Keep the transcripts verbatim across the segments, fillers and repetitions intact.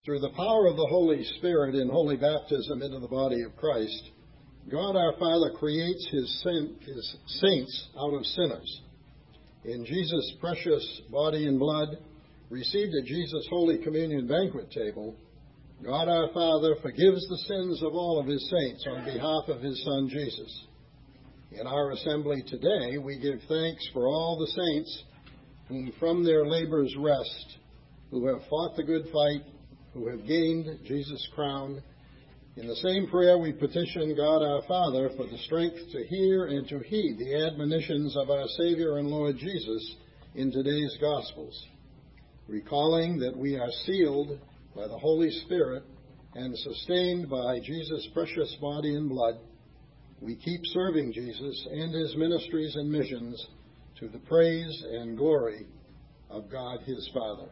Through the power of the Holy Spirit in holy baptism into the body of Christ, God our Father creates his, saint, his saints out of sinners. In Jesus' precious body and blood, received at Jesus' Holy Communion banquet table, God our Father forgives the sins of all of his saints on behalf of his Son Jesus. In our assembly today, we give thanks for all the saints whom from their labors rest, who have fought the good fight, who have gained Jesus' crown. In the same prayer, we petition God our Father for the strength to hear and to heed the admonitions of our Savior and Lord Jesus in today's Gospels, recalling that we are sealed by the Holy Spirit and sustained by Jesus' precious body and blood. We keep serving Jesus and his ministries and missions to the praise and glory of God his Father.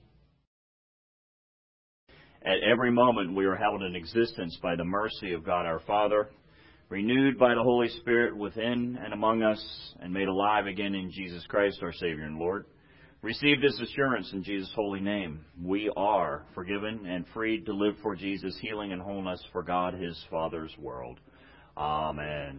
At every moment we are held in existence by the mercy of God our Father, renewed by the Holy Spirit within and among us, and made alive again in Jesus Christ our Savior and Lord. Receive this assurance in Jesus' holy name. We are forgiven and freed to live for Jesus' healing and wholeness for God his Father's world. Amen.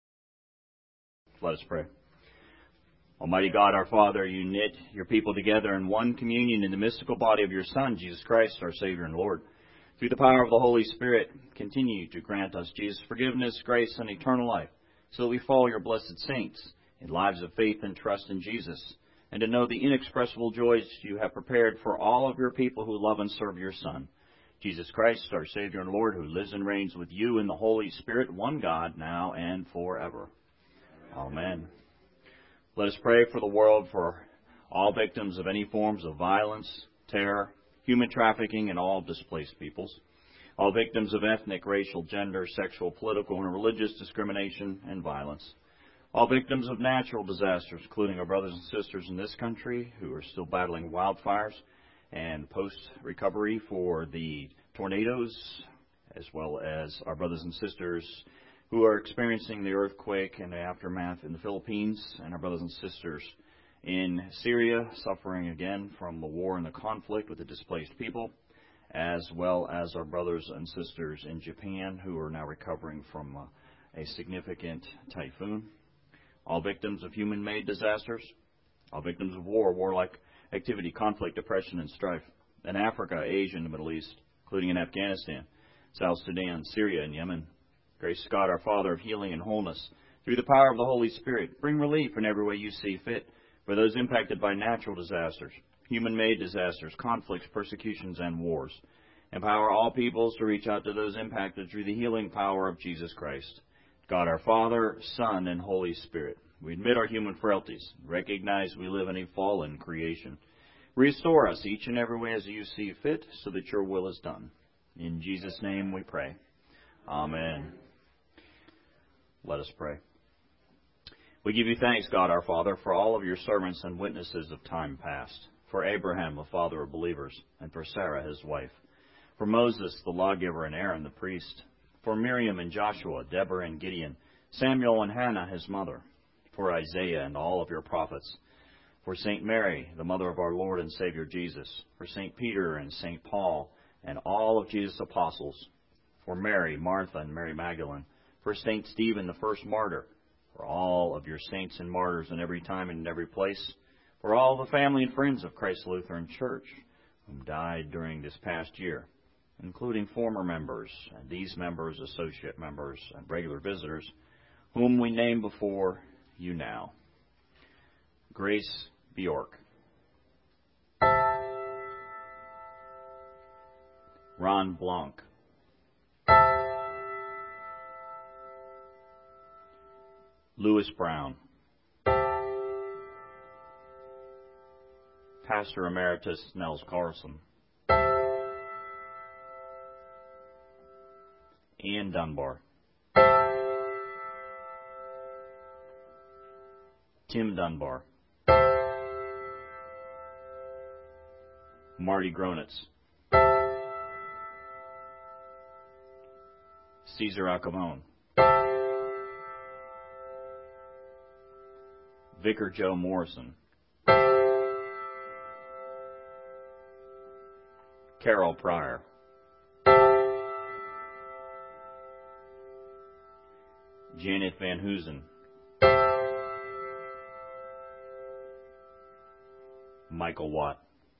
Let us pray. Almighty God, our Father, you knit your people together in one communion in the mystical body of your Son, Jesus Christ, our Savior and Lord. Through the power of the Holy Spirit, continue to grant us, Jesus, forgiveness, grace, and eternal life, so that we follow your blessed saints in lives of faith and trust in Jesus, and to know the inexpressible joys you have prepared for all of your people who love and serve your Son, Jesus Christ, our Savior and Lord, who lives and reigns with you in the Holy Spirit, one God, now and forever. Amen. Let us pray for the world, for all victims of any forms of violence, terror, human trafficking, and all displaced peoples, all victims of ethnic, racial, gender, sexual, political, and religious discrimination and violence, all victims of natural disasters, including our brothers and sisters in this country who are still battling wildfires, and post-recovery for the tornadoes, as well as our brothers and sisters who are experiencing the earthquake and the aftermath in the Philippines, and our brothers and sisters in Syria suffering again from the war and the conflict with the displaced people, as well as our brothers and sisters in Japan who are now recovering from uh, a significant typhoon. All victims of human-made disasters, all victims of war, warlike activity, conflict, oppression, and strife in Africa, Asia, and the Middle East, including in Afghanistan, South Sudan, Syria, and Yemen. Grace God, our Father of healing and wholeness, through the power of the Holy Spirit, bring relief in every way you see fit for those impacted by natural disasters, human-made disasters, conflicts, persecutions, and wars. Empower all peoples to reach out to those impacted through the healing power of Jesus Christ. God, our Father, Son, and Holy Spirit, we admit our human frailties, recognize we live in a fallen creation. Restore us each and every way as you see fit, so that your will is done. In Jesus' name we pray. Amen. Let us pray. We give you thanks, God our Father, for all of your servants and witnesses of time past, for Abraham, the father of believers, and for Sarah, his wife, for Moses, the lawgiver, and Aaron, the priest, for Miriam and Joshua, Deborah and Gideon, Samuel and Hannah, his mother, for Isaiah and all of your prophets, for Saint Mary, the mother of our Lord and Savior Jesus, for Saint Peter and Saint Paul, and all of Jesus' apostles, for Mary, Martha, and Mary Magdalene, for Saint Stephen, the first martyr, for all of your saints and martyrs in every time and in every place, for all the family and friends of Christ Lutheran Church whom died during this past year, including former members, and these members, associate members, and regular visitors, whom we name before you now. Grace Bjork, Ron Blanc, Louis Brown, Pastor Emeritus Nels Carlson, Ian Dunbar, Tim Dunbar, Marty Gronitz, Caesar Acamone, Vicar Joe Morrison, Carol Pryor. Janet Van Hoosen. Michael Watt.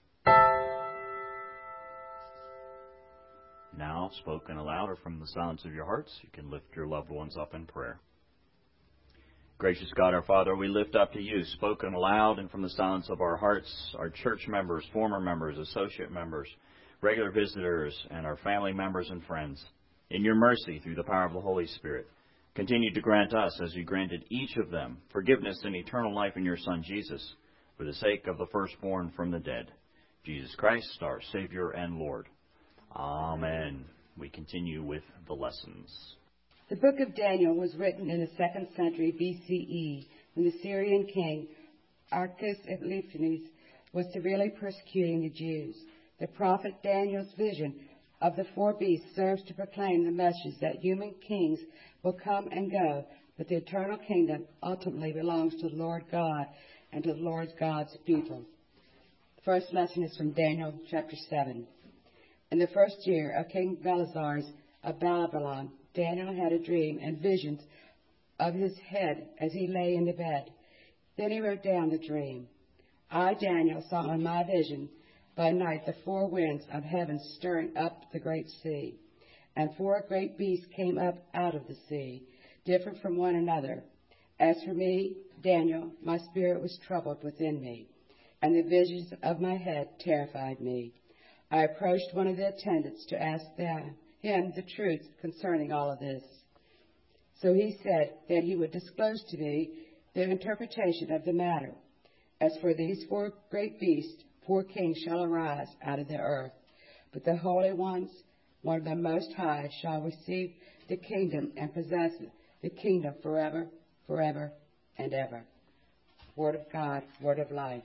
Now, spoken aloud or from the silence of your hearts, you can lift your loved ones up in prayer. Gracious God, our Father, we lift up to you, spoken aloud and from the silence of our hearts, our church members, former members, associate members, regular visitors, and our family members and friends. In your mercy, through the power of the Holy Spirit, continue to grant us, as you granted each of them, forgiveness and eternal life in your Son, Jesus, for the sake of the firstborn from the dead, Jesus Christ, our Savior and Lord. Amen. We continue with the lessons. The book of Daniel was written in the second century B C E, when the Syrian king Archelaus Epiphanes was severely persecuting the Jews. The prophet Daniel's vision of the four beasts serves to proclaim the message that human kings will come and go, but the eternal kingdom ultimately belongs to the Lord God and to the Lord God's people. The first lesson is from Daniel chapter seven. In the first year of King Belshazzar of Babylon, Daniel had a dream and visions of his head as he lay in the bed. Then he wrote down the dream. I, Daniel, saw in my vision by night the four winds of heaven stirring up the great sea. And four great beasts came up out of the sea, different from one another. As for me, Daniel, my spirit was troubled within me, and the visions of my head terrified me. I approached one of the attendants to ask them, him the truth concerning all of this. So he said that he would disclose to me the interpretation of the matter. As for these four great beasts, four kings shall arise out of the earth, but the holy ones, one of the Most High, shall receive the kingdom and possess the kingdom forever, forever, and ever. Word of God, word of life.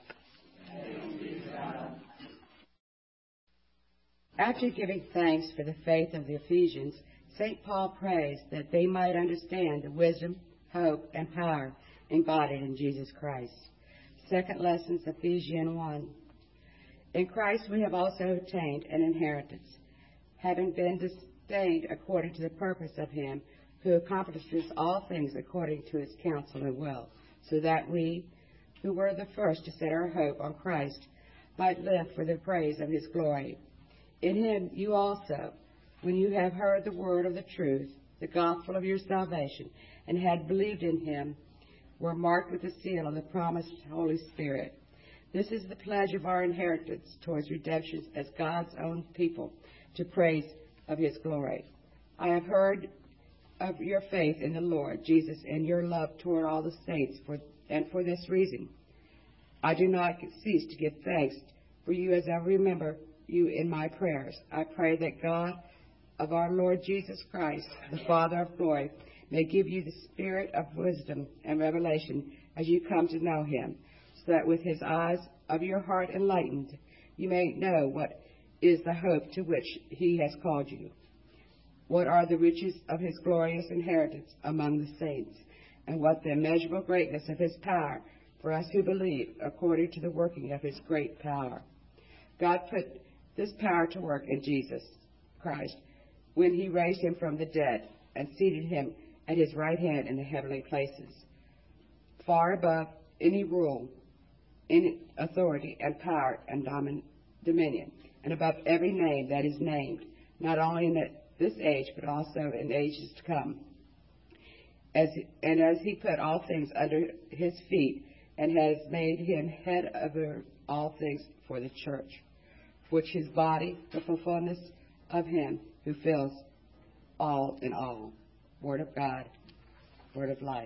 After giving thanks for the faith of the Ephesians, Saint Paul prays that they might understand the wisdom, hope, and power embodied in Jesus Christ. Second lesson is Ephesians one. In Christ we have also obtained an inheritance, having been sustained according to the purpose of him who accomplishes all things according to his counsel and will, so that we, who were the first to set our hope on Christ, might live for the praise of his glory. In him you also, when you have heard the word of the truth, the gospel of your salvation, and had believed in him, were marked with the seal of the promised Holy Spirit. This is the pledge of our inheritance towards redemption as God's own people, to praise of his glory. I have heard of your faith in the Lord Jesus and your love toward all the saints, for, and for this reason I do not cease to give thanks for you as I remember you in my prayers. I pray that God of our Lord Jesus Christ, the Father of glory, may give you the spirit of wisdom and revelation as you come to know him, so that with his eyes of your heart enlightened, you may know what is the hope to which he has called you, what are the riches of his glorious inheritance among the saints, and what the immeasurable greatness of his power for us who believe, according to the working of his great power. God put this power to work in Jesus Christ when he raised him from the dead and seated him at his right hand in the heavenly places, far above any rule, any authority and power and domin- dominion, and above every name that is named, not only in the, this age, but also in ages to come. As, and as he put all things under his feet, and has made him head over all things for the church, which his body, the fulfillment of him who fills all in all. Word of God, word of life.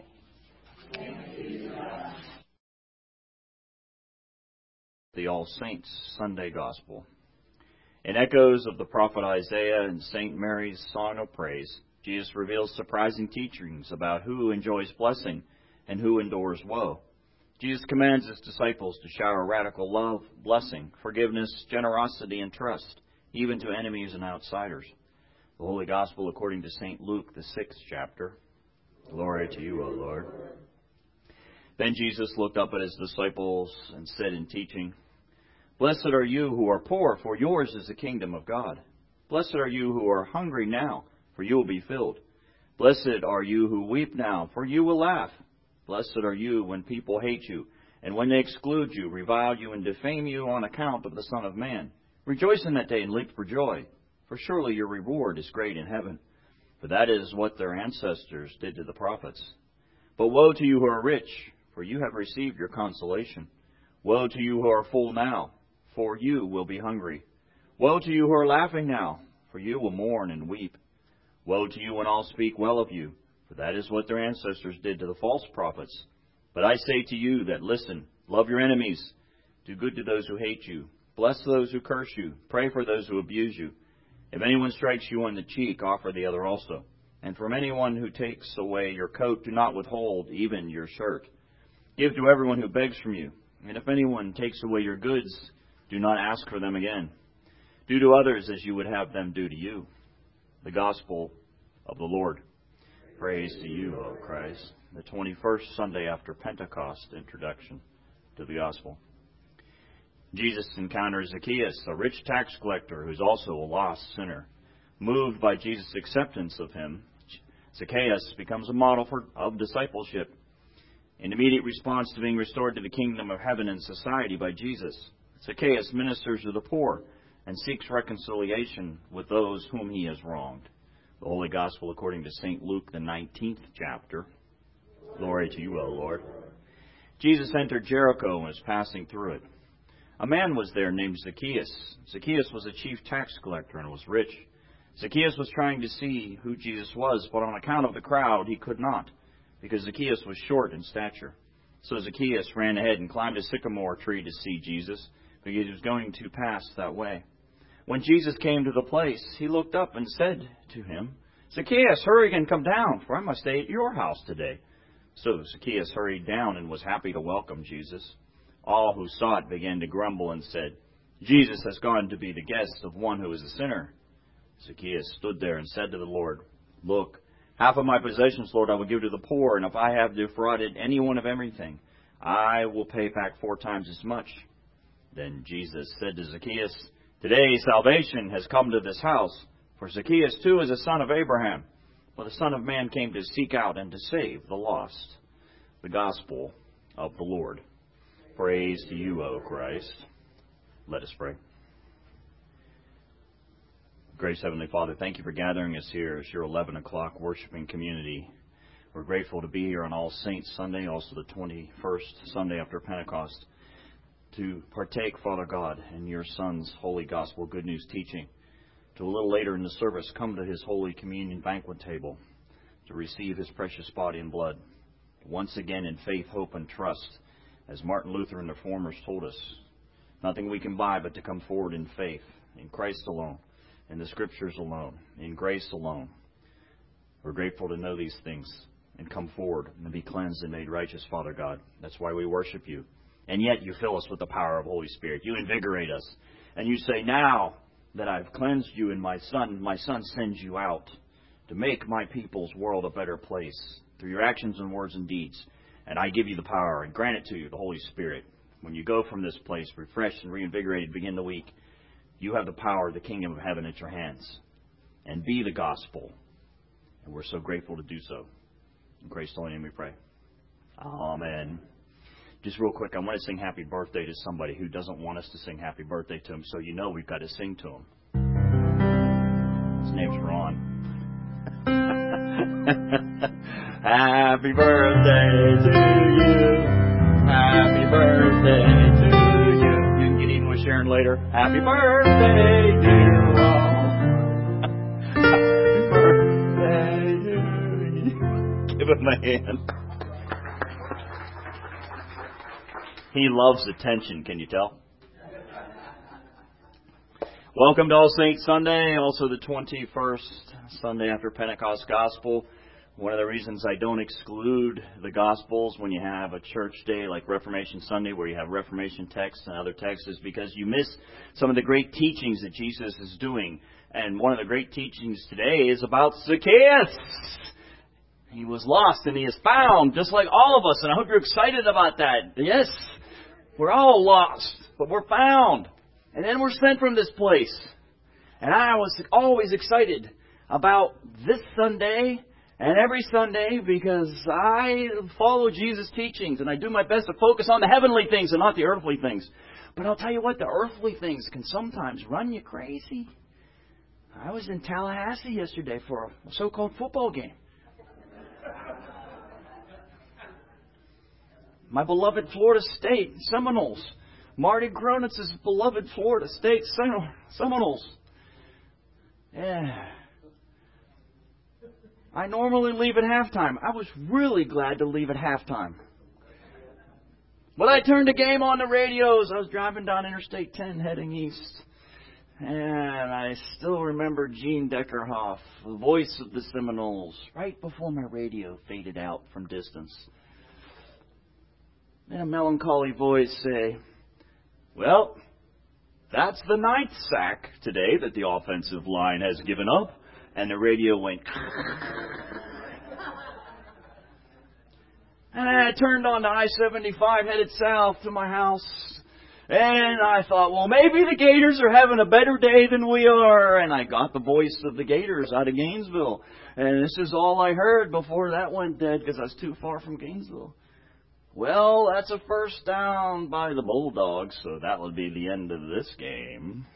The All Saints Sunday Gospel. In echoes of the prophet Isaiah and Saint Mary's song of praise, Jesus reveals surprising teachings about who enjoys blessing and who endures woe. Jesus commands his disciples to shower radical love, blessing, forgiveness, generosity, and trust, even to enemies and outsiders. The Holy Gospel according to Saint Luke, the sixth chapter. Glory to you, O Lord. Then Jesus looked up at his disciples and said in teaching, Blessed are you who are poor, for yours is the kingdom of God. Blessed are you who are hungry now, for you will be filled. Blessed are you who weep now, for you will laugh. Blessed are you when people hate you, and when they exclude you, revile you, and defame you on account of the Son of Man. Rejoice in that day and leap for joy, for surely your reward is great in heaven. For that is what their ancestors did to the prophets. But woe to you who are rich, for you have received your consolation. Woe to you who are full now, for you will be hungry. Woe to you who are laughing now, for you will mourn and weep. Woe to you when all speak well of you, for that is what their ancestors did to the false prophets. But I say to you that listen, love your enemies, do good to those who hate you, bless those who curse you, pray for those who abuse you. If anyone strikes you on the cheek, offer the other also. And from anyone who takes away your coat, do not withhold even your shirt. Give to everyone who begs from you. And if anyone takes away your goods, do not ask for them again. Do to others as you would have them do to you. The Gospel of the Lord. Praise to you, O Christ. The twenty-first Sunday after Pentecost introduction to the Gospel. Jesus encounters Zacchaeus, a rich tax collector who's also a lost sinner. Moved by Jesus' acceptance of him, Zacchaeus becomes a model for, of discipleship. In immediate response to being restored to the kingdom of heaven and society by Jesus, Zacchaeus ministers to the poor and seeks reconciliation with those whom he has wronged. The Holy Gospel according to Saint Luke, the nineteenth chapter. Glory to you, O Lord. Jesus entered Jericho and was passing through it. A man was there named Zacchaeus. Zacchaeus was a chief tax collector and was rich. Zacchaeus was trying to see who Jesus was, but on account of the crowd he could not, because Zacchaeus was short in stature. So Zacchaeus ran ahead and climbed a sycamore tree to see Jesus, because he was going to pass that way. When Jesus came to the place, he looked up and said to him, Zacchaeus, hurry and come down, for I must stay at your house today. So Zacchaeus hurried down and was happy to welcome Jesus. All who saw it began to grumble and said, Jesus has gone to be the guest of one who is a sinner. Zacchaeus stood there and said to the Lord, Look, half of my possessions, Lord, I will give to the poor, and if I have defrauded anyone of everything, I will pay back four times as much. Then Jesus said to Zacchaeus, Today salvation has come to this house, for Zacchaeus too is a son of Abraham. For the Son of Man came to seek out and to save the lost. The Gospel of the Lord. Praise to you, O Christ. Let us pray. Gracious Heavenly Father, thank you for gathering us here as your eleven o'clock worshiping community. We're grateful to be here on All Saints Sunday, also the twenty-first Sunday after Pentecost, to partake, Father God, in your Son's holy gospel good news teaching. To a little later in the service, come to his holy communion banquet table to receive his precious body and blood. Once again in faith, hope, and trust, as Martin Luther and the Reformers told us, nothing we can buy but to come forward in faith, in Christ alone, in the Scriptures alone, in grace alone. We're grateful to know these things and come forward and be cleansed and made righteous, Father God. That's why we worship you. And yet you fill us with the power of Holy Spirit. You invigorate us. And you say, now that I've cleansed you in my Son, my Son sends you out to make my people's world a better place through your actions and words and deeds. And I give you the power and grant it to you, the Holy Spirit. When you go from this place, refreshed and reinvigorated, begin the week, you have the power of the kingdom of heaven at your hands. And be the gospel. And we're so grateful to do so. In Christ's holy name we pray. Amen. Just real quick, I want to sing happy birthday to somebody who doesn't want us to sing happy birthday to him, so you know we've got to sing to him. His name's Ron. Happy birthday to you. Happy birthday to you. You can get even with Sharon later. Happy birthday, dear Ron. Happy birthday to you. Give him a hand. He loves attention, can you tell? Welcome to All Saints Sunday, also the twenty-first Sunday after Pentecost Gospel. One of the reasons I don't exclude the Gospels when you have a church day like Reformation Sunday where you have Reformation texts and other texts is because you miss some of the great teachings that Jesus is doing. And one of the great teachings today is about Zacchaeus. He was lost and he is found, just like all of us. And I hope you're excited about that. Yes. We're all lost, but we're found. And then we're sent from this place. And I was always excited about this Sunday and every Sunday because I follow Jesus' teachings and I do my best to focus on the heavenly things and not the earthly things. But I'll tell you what, the earthly things can sometimes run you crazy. I was in Tallahassee yesterday for a so-called football game. My beloved Florida State Seminoles. Marty Gronitz's beloved Florida State Seminoles. Yeah. I normally leave at halftime. I was really glad to leave at halftime. But I turned the game on the radios. I was driving down Interstate ten heading east. And I still remember Gene Deckerhoff, the voice of the Seminoles, right before my radio faded out from distance. And a melancholy voice say, well, that's the ninth sack today that the offensive line has given up. And the radio went. And I turned on to I seventy-five, headed south to my house. And I thought, well, maybe the Gators are having a better day than we are. And I got the voice of the Gators out of Gainesville. And this is all I heard before that went dead because I was too far from Gainesville. Well, that's a first down by the Bulldogs, so that would be the end of this game.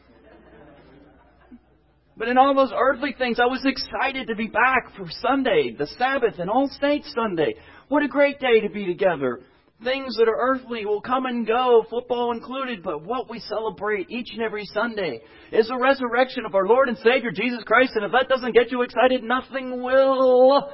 But in all those earthly things, I was excited to be back for Sunday, the Sabbath, and All Saints Sunday. What a great day to be together. Things that are earthly will come and go, football included, but what we celebrate each and every Sunday is the resurrection of our Lord and Savior, Jesus Christ, and if that doesn't get you excited, nothing will.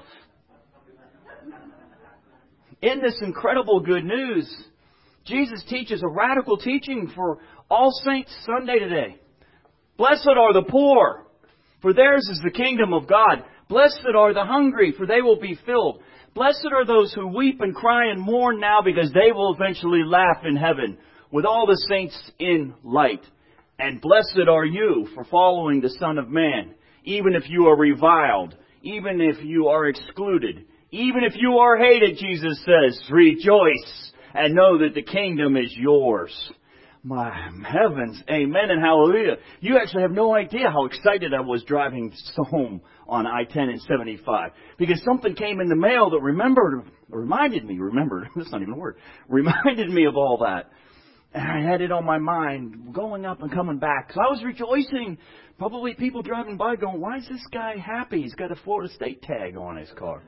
In this incredible good news, Jesus teaches a radical teaching for All Saints Sunday today. Blessed are the poor, for theirs is the kingdom of God. Blessed are the hungry, for they will be filled. Blessed are those who weep and cry and mourn now, because they will eventually laugh in heaven with all the saints in light. And blessed are you for following the Son of Man, even if you are reviled, even if you are excluded, even if you are hated, Jesus says, rejoice and know that the kingdom is yours. My heavens, amen and hallelujah. You actually have no idea how excited I was driving home on I ten and seventy-five. Because something came in the mail that remembered, reminded me, remembered, that's not even a word, reminded me of all that. And I had it on my mind, going up and coming back. So I was rejoicing. Probably people driving by going, why is this guy happy? He's got a Florida State tag on his car.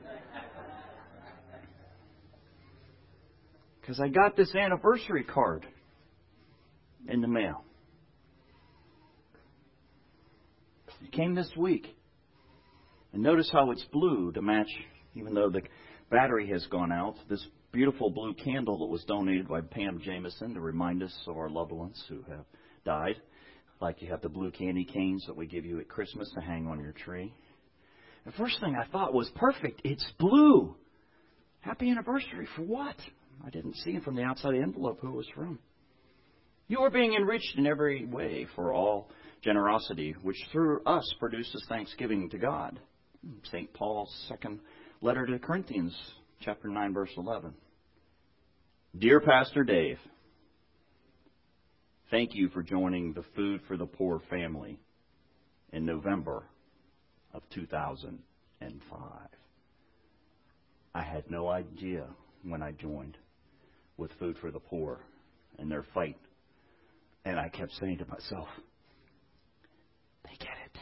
Because I got this anniversary card in the mail. It came this week. And notice how it's blue to match, even though the battery has gone out, this beautiful blue candle that was donated by Pam Jameson to remind us of our loved ones who have died. Like you have the blue candy canes that we give you at Christmas to hang on your tree. The first thing I thought was, perfect, it's blue. Happy anniversary for what? I didn't see it from the outside of the envelope who it was from. You are being enriched in every way for all generosity, which through us produces thanksgiving to God. Saint Paul's second letter to the Corinthians, chapter nine, verse eleven. Dear Pastor Dave, thank you for joining the Food for the Poor family in November of two thousand five. I had no idea when I joined with Food for the Poor and their fight. And I kept saying to myself, they get it.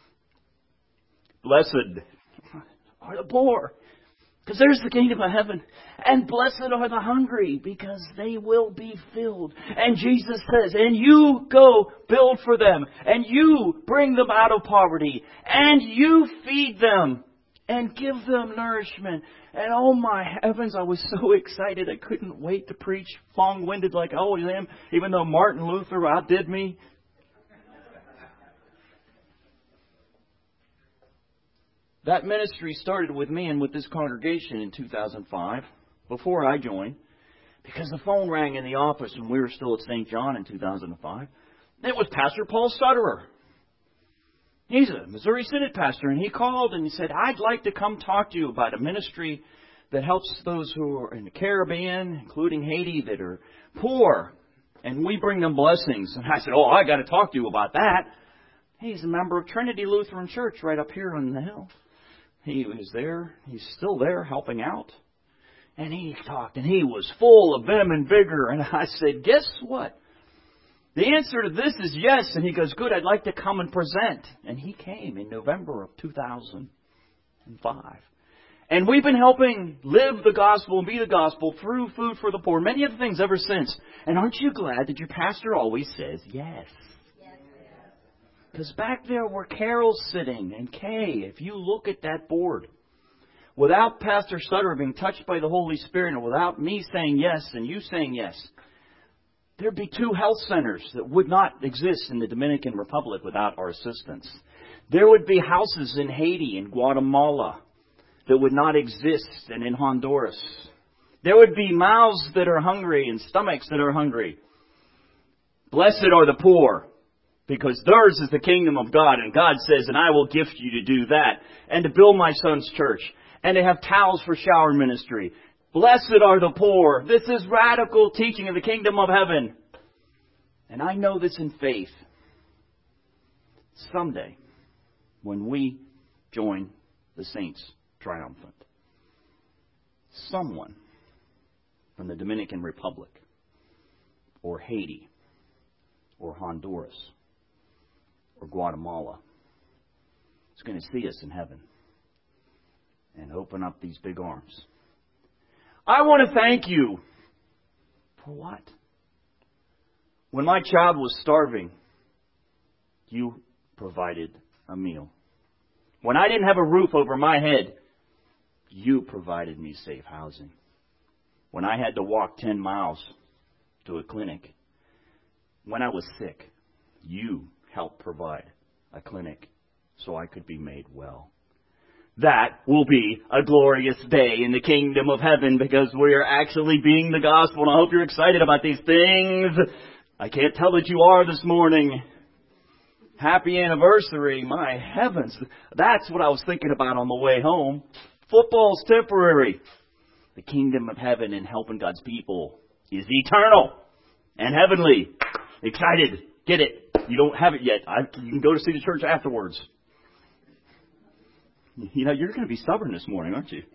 Blessed are the poor, because there's the kingdom of heaven. And blessed are the hungry, because they will be filled. And Jesus says, and you go build for them, and you bring them out of poverty, and you feed them, and give them nourishment. And oh my heavens, I was so excited I couldn't wait to preach long-winded like I always am, even though Martin Luther outdid me. That ministry started with me and with this congregation in two thousand five, before I joined, because the phone rang in the office when we were still at Saint John in two thousand five. It was Pastor Paul Stutterer. He's a Missouri Synod pastor, and he called and he said, I'd like to come talk to you about a ministry that helps those who are in the Caribbean, including Haiti, that are poor. And we bring them blessings. And I said, oh, I got to talk to you about that. He's a member of Trinity Lutheran Church right up here on the hill. He was there. He's still there helping out. And he talked, and he was full of vim and vigor. And I said, guess what? The answer to this is yes. And he goes, good, I'd like to come and present. And he came in November of two thousand five. And we've been helping live the gospel and be the gospel through Food for the Poor, many other things ever since. And aren't you glad that your pastor always says yes? Because back there were Carol sitting and Kay, if you look at that board, without Pastor Sutter being touched by the Holy Spirit and without me saying yes and you saying yes, there'd be two health centers that would not exist in the Dominican Republic without our assistance. There would be houses in Haiti and Guatemala that would not exist, and in Honduras. There would be mouths that are hungry and stomachs that are hungry. Blessed are the poor, because theirs is the kingdom of God. And God says, and I will gift you to do that, and to build my son's church, and to have towels for shower ministry. Blessed are the poor. This is radical teaching of the kingdom of heaven. And I know this in faith. Someday, when we join the saints triumphant, someone from the Dominican Republic or Haiti or Honduras or Guatemala is going to see us in heaven and open up these big arms. I want to thank you for what? When my child was starving, you provided a meal. When I didn't have a roof over my head, you provided me safe housing. When I had to walk ten miles to a clinic, when I was sick, you helped provide a clinic so I could be made well. That will be a glorious day in the kingdom of heaven because we are actually being the gospel. And I hope you're excited about these things. I can't tell that you are this morning. Happy anniversary. My heavens. That's what I was thinking about on the way home. Football's temporary. The kingdom of heaven and helping God's people is eternal and heavenly. Excited. Get it. You don't have it yet. I, you can go to see the church afterwards. You know, you're going to be stubborn this morning, aren't you?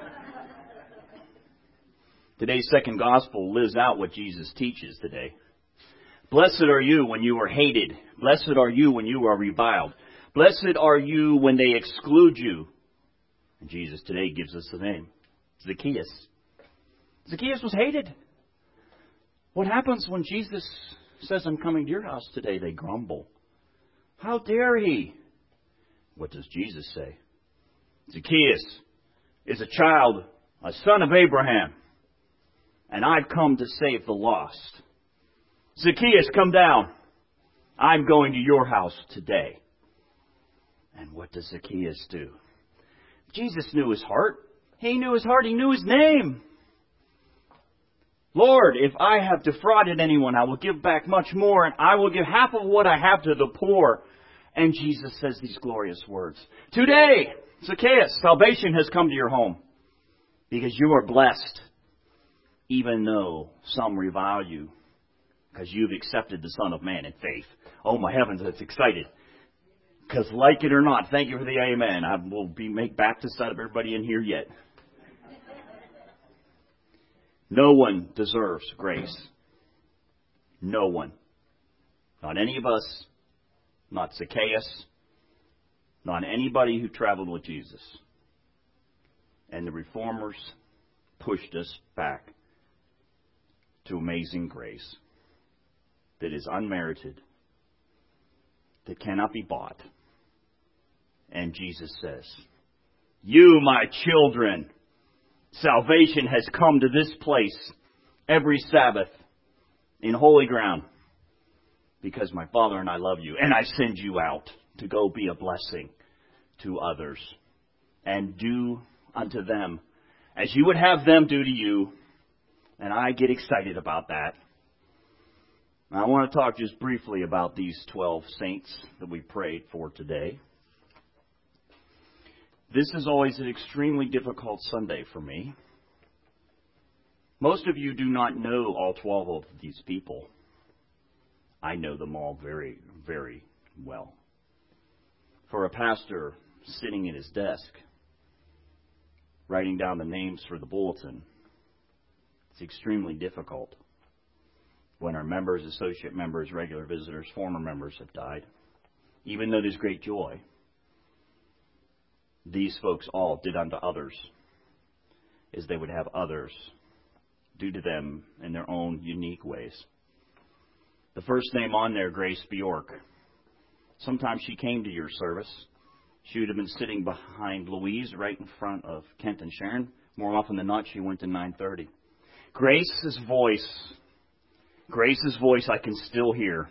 Today's second gospel lives out what Jesus teaches today. Blessed are you when you are hated. Blessed are you when you are reviled. Blessed are you when they exclude you. And Jesus today gives us the name. Zacchaeus. Zacchaeus was hated. What happens when Jesus says, I'm coming to your house today? They grumble. How dare he? What does Jesus say? Zacchaeus is a child, a son of Abraham, and I've come to save the lost. Zacchaeus, come down. I'm going to your house today. And what does Zacchaeus do? Jesus knew his heart. He knew his heart. He knew his name. Lord, if I have defrauded anyone, I will give back much more, and I will give half of what I have to the poor. And Jesus says these glorious words. Today, Zacchaeus, salvation has come to your home because you are blessed, even though some revile you, because you've accepted the Son of Man in faith. Oh, my heavens, that's excited. Because like it or not, thank you for the amen. I will be make Baptist out of everybody in here yet. No one deserves grace. No one. Not any of us. Not Zacchaeus. Not anybody who traveled with Jesus. And the reformers pushed us back to amazing grace that is unmerited, that cannot be bought. And Jesus says, you, my children, salvation has come to this place every Sabbath in holy ground because my Father and I love you. And I send you out to go be a blessing to others and do unto them as you would have them do to you. And I get excited about that. I want to talk just briefly about these twelve saints that we prayed for today. This is always an extremely difficult Sunday for me. Most of you do not know all twelve of these people. I know them all very, very well. For a pastor sitting at his desk, writing down the names for the bulletin, it's extremely difficult when our members, associate members, regular visitors, former members have died. Even though there's great joy, these folks all did unto others as they would have others do to them in their own unique ways. The first name on there, Grace Bjork. Sometimes she came to your service. She would have been sitting behind Louise right in front of Kent and Sharon. More often than not, she went to nine thirty. Grace's voice, Grace's voice I can still hear.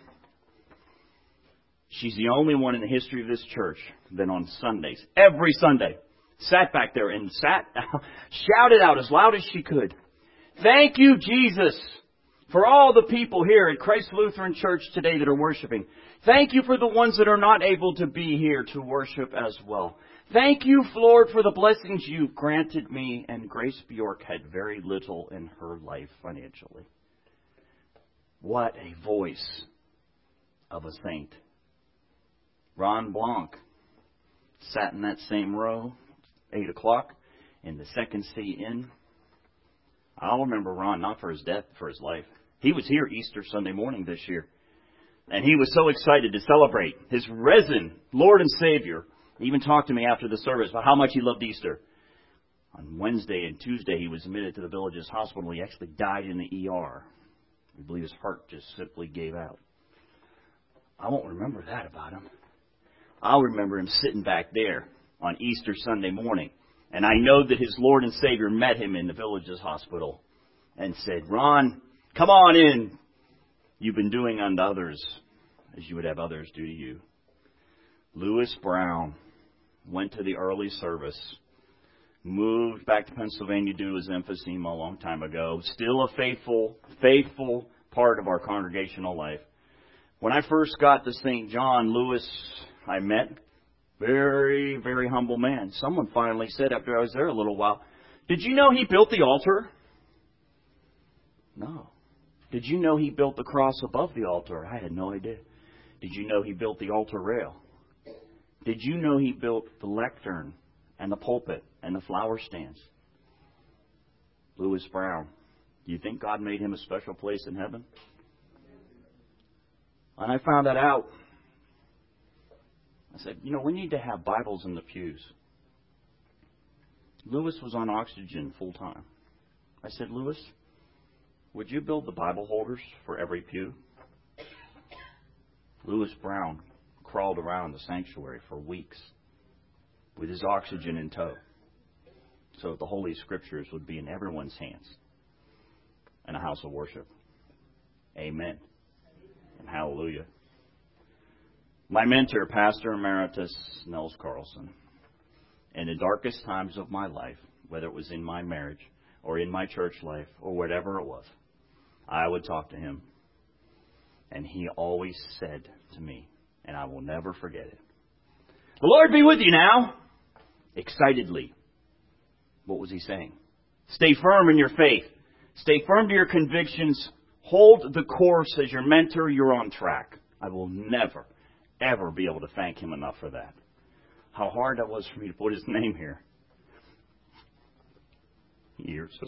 She's the only one in the history of this church that on Sundays, every Sunday, sat back there and sat, shouted out as loud as she could, "Thank you, Jesus, for all the people here at Christ Lutheran Church today that are worshiping. Thank you for the ones that are not able to be here to worship as well. Thank you, Lord, for the blessings you've granted me." And Grace Bjork had very little in her life financially. What a voice of a saint. Ron Blanc sat in that same row, eight o'clock, in the second seat in. I'll remember Ron, not for his death, for his life. He was here Easter Sunday morning this year. And he was so excited to celebrate his risen Lord and Savior. He even talked to me after the service about how much he loved Easter. On Wednesday and Tuesday, he was admitted to the Villages Hospital. He actually died in the E R. We believe his heart just simply gave out. I won't remember that about him. I'll remember him sitting back there on Easter Sunday morning. And I know that his Lord and Savior met him in the Villages Hospital and said, "Ron, come on in. You've been doing unto others as you would have others do to you." Lewis Brown went to the early service, moved back to Pennsylvania due to his emphysema a long time ago, still a faithful, faithful part of our congregational life. When I first got to Saint John, Lewis, I met, very, very humble man. Someone finally said after I was there a little while, "Did you know he built the altar?" No. "Did you know he built the cross above the altar?" I had no idea. "Did you know he built the altar rail?" "Did you know he built the lectern and the pulpit and the flower stands?" Lewis Brown. Do you think God made him a special place in heaven? And I found that out. I said, you know, we need to have Bibles in the pews. Lewis was on oxygen full time. I said, "Lewis, would you build the Bible holders for every pew?" Lewis Brown crawled around the sanctuary for weeks with his oxygen in tow so that the Holy Scriptures would be in everyone's hands in a house of worship. Amen. And hallelujah. My mentor, Pastor Emeritus Nels Carlson, in the darkest times of my life, whether it was in my marriage or in my church life or whatever it was, I would talk to him. And he always said to me, and I will never forget it, "The Lord be with you now." Excitedly. What was he saying? Stay firm in your faith. Stay firm to your convictions. Hold the course. As your mentor, you're on track. I will never, ever be able to thank him enough for that. How hard that was for me to put his name here. Years.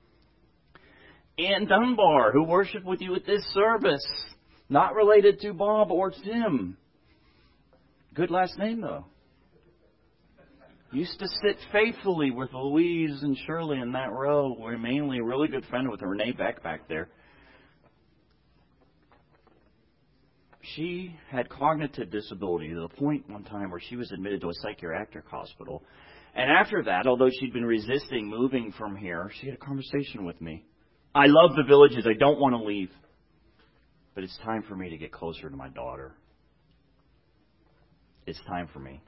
Ann Dunbar, who worshiped with you at this service. Not related to Bob or Tim. Good last name, though. Used to sit faithfully with Louise and Shirley in that row. We're mainly a really good friend with Renee Beck back there. She had cognitive disability to the point one time where she was admitted to a psychiatric hospital. And after that, although she'd been resisting moving from here, she had a conversation with me. "I love the Villages. I don't want to leave. But it's time for me to get closer to my daughter. It's time for me."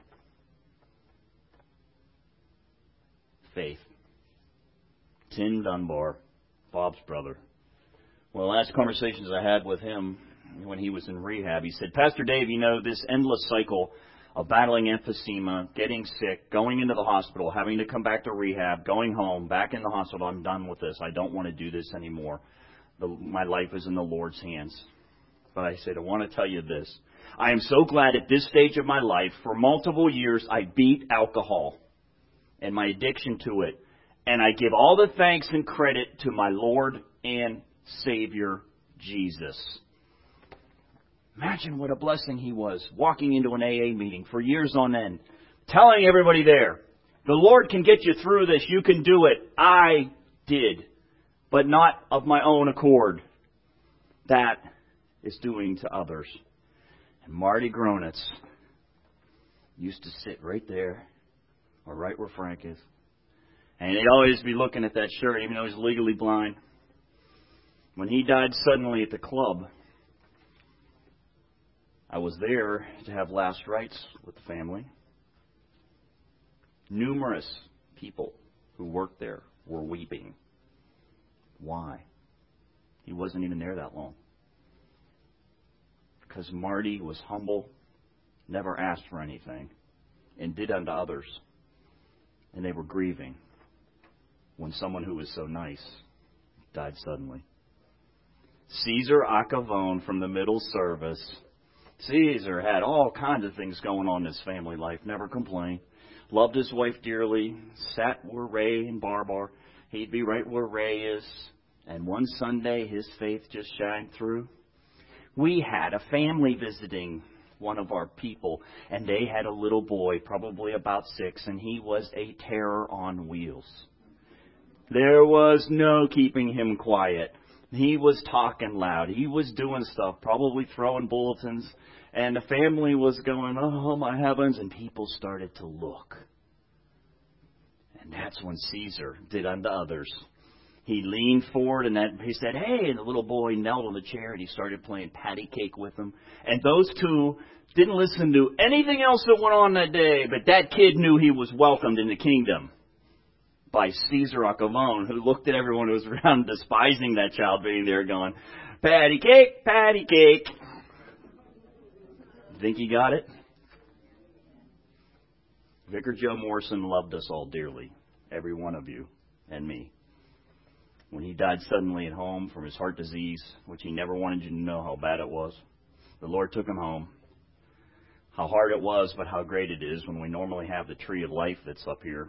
Faith. Tim Dunbar, Bob's brother. Well, the last conversations I had with him when he was in rehab, he said, "Pastor Dave, you know, this endless cycle of battling emphysema, getting sick, going into the hospital, having to come back to rehab, going home, back in the hospital, I'm done with this. I don't want to do this anymore. The, my life is in the Lord's hands." But I said, I want to tell you this. I am so glad at this stage of my life, for multiple years, I beat alcohol and my addiction to it. And I give all the thanks and credit to my Lord and Savior, Jesus. Imagine what a blessing he was, walking into an A A meeting for years on end, telling everybody there, the Lord can get you through this. You can do it. I did, but not of my own accord. That is doing to others. And Marty Gronitz used to sit right there, or right where Frank is. And he'd always be looking at that shirt, even though he's legally blind. When he died suddenly at the club, I was there to have last rites with the family. Numerous people who worked there were weeping. Why? He wasn't even there that long. Because Marty was humble, never asked for anything, and did unto others. And they were grieving when someone who was so nice died suddenly. Caesar Acavone from the middle service. Caesar had all kinds of things going on in his family life, never complained. Loved his wife dearly, sat where Ray and Barb are. He'd be right where Ray is. And one Sunday, his faith just shined through. We had a family visiting one of our people, and they had a little boy, probably about six, and he was a terror on wheels. There was no keeping him quiet. He was talking loud. He was doing stuff, probably throwing bulletins. And the family was going, oh, my heavens. And people started to look. And that's when Caesar did unto others. He leaned forward and that, he said, hey. And the little boy knelt on the chair and he started playing patty cake with them. And those two didn't listen to anything else that went on that day. But that kid knew he was welcomed in the kingdom by Caesar Acavone, who looked at everyone who was around despising that child being there going, patty cake, patty cake. Think he got it? Vicar Joe Morrison loved us all dearly, every one of you and me. When he died suddenly at home from his heart disease, which he never wanted you to know how bad it was, the Lord took him home. How hard it was, but how great it is when we normally have the tree of life that's up here.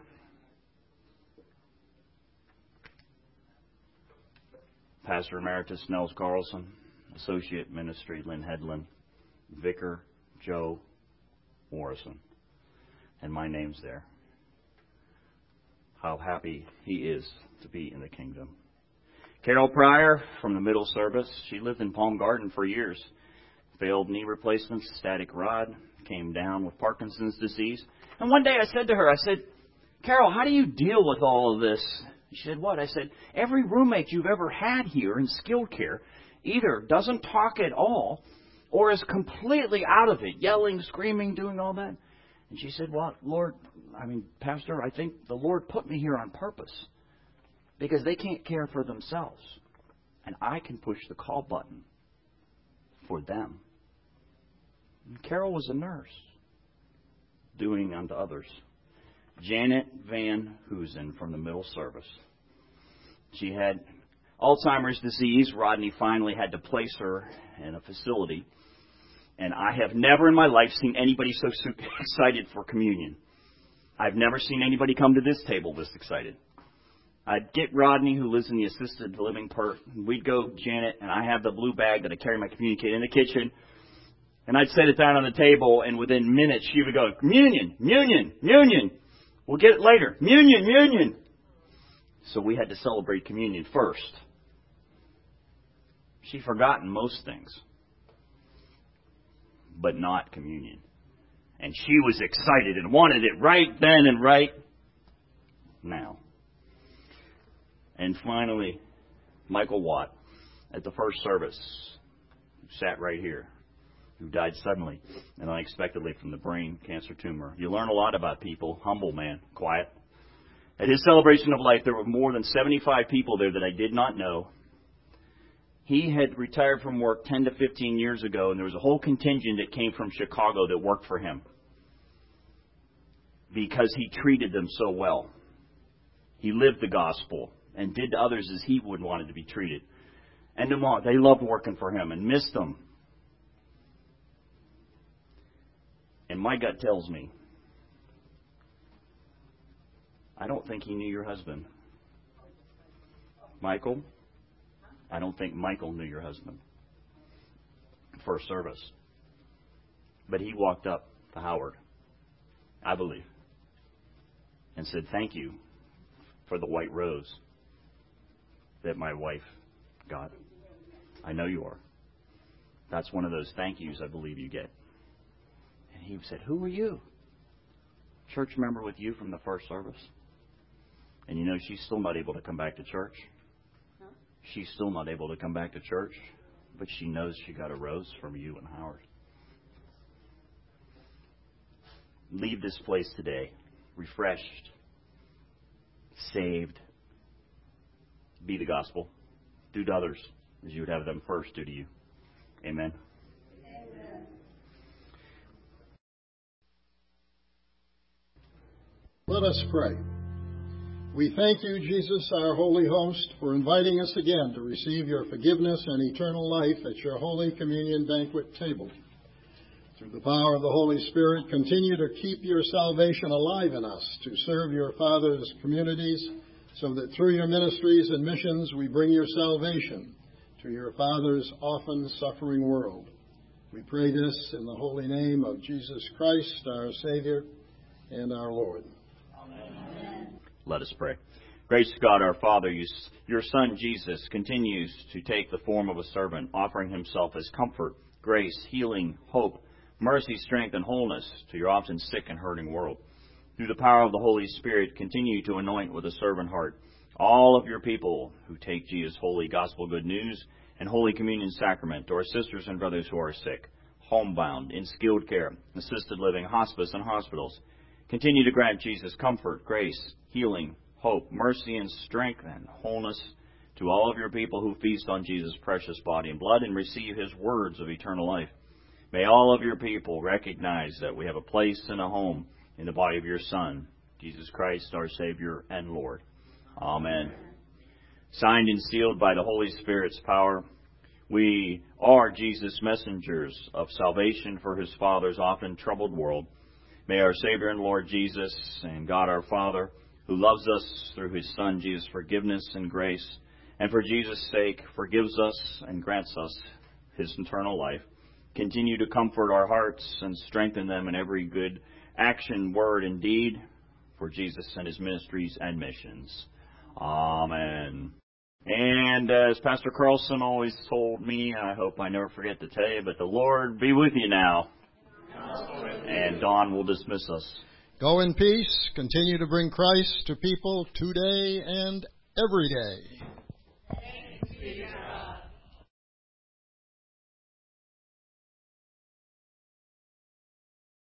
Pastor Emeritus Nels Carlson, Associate Ministry Lynn Hedlund, Vicar Joe Morrison, and my name's there. How happy he is to be in the kingdom. Carol Pryor from the middle service, she lived in Palm Garden for years. Failed knee replacements, static rod, came down with Parkinson's disease. And one day I said to her, I said, Carol, how do you deal with all of this? She said, what? I said, every roommate you've ever had here in skilled care either doesn't talk at all or is completely out of it, yelling, screaming, doing all that. And she said, well, Lord, I mean, Pastor, I think the Lord put me here on purpose because they can't care for themselves. And I can push the call button for them. And Carol was a nurse doing unto others. Janet Van Hoosen from the middle service. She had Alzheimer's disease. Rodney finally had to place her in a facility. And I have never in my life seen anybody so excited for communion. I've never seen anybody come to this table this excited. I'd get Rodney, who lives in the assisted living part. We'd go, Janet, and I have the blue bag that I carry my communion kit in the kitchen. And I'd set it down on the table, and within minutes she would go, communion, communion, communion. We'll get it later. Communion, communion. So we had to celebrate communion first. She'd forgotten most things, but not communion. And she was excited and wanted it right then and right now. And finally, Michael Watt at the first service, who sat right here, who died suddenly and unexpectedly from the brain cancer tumor. You learn a lot about people. Humble man, quiet. At his celebration of life, there were more than seventy-five people there that I did not know. He had retired from work ten to fifteen years ago, and there was a whole contingent that came from Chicago that worked for him because he treated them so well. He lived the gospel and did to others as he would wanted to be treated. And they loved working for him and missed him. And my gut tells me, I don't think he knew your husband. Michael, I don't think Michael knew your husband. First service. But he walked up to Howard, I believe, and said, thank you for the white rose that my wife got. I know you are. That's one of those thank yous I believe you get. And he said, who are you? Church member with you from the first service? And you know, she's still not able to come back to church. Huh? She's still not able to come back to church, but she knows she got a rose from you and Howard. Leave this place today refreshed, saved. Be the gospel. Do to others as you would have them first do to you. Amen. Amen. Let us pray. We thank you, Jesus, our holy host, for inviting us again to receive your forgiveness and eternal life at your Holy Communion banquet table. Through the power of the Holy Spirit, continue to keep your salvation alive in us to serve your Father's communities, so that through your ministries and missions we bring your salvation to your Father's often suffering world. We pray this in the holy name of Jesus Christ, our Savior and our Lord. Amen. Let us pray. Gracious God, our Father, you, your Son Jesus continues to take the form of a servant, offering himself as comfort, grace, healing, hope, mercy, strength, and wholeness to your often sick and hurting world. Through the power of the Holy Spirit, continue to anoint with a servant heart all of your people who take Jesus' holy gospel good news and Holy Communion sacrament to our sisters and brothers who are sick, homebound, in skilled care, assisted living, hospice, and hospitals. Continue to grant Jesus comfort, grace, healing, hope, mercy, and strength and wholeness to all of your people who feast on Jesus' precious body and blood and receive his words of eternal life. May all of your people recognize that we have a place and a home in the body of your Son, Jesus Christ, our Savior and Lord. Amen. Signed and sealed by the Holy Spirit's power, we are Jesus' messengers of salvation for his Father's often troubled world. May our Savior and Lord Jesus and God our Father, who loves us through his Son Jesus' forgiveness and grace, and for Jesus' sake forgives us and grants us his eternal life, continue to comfort our hearts and strengthen them in every good action, word, and deed for Jesus and his ministries and missions. Amen. And as Pastor Carlson always told me, I hope I never forget to tell you, but the Lord be with you now. And Don will dismiss us. Go in peace. Continue to bring Christ to people today and every day. Thanks be to God.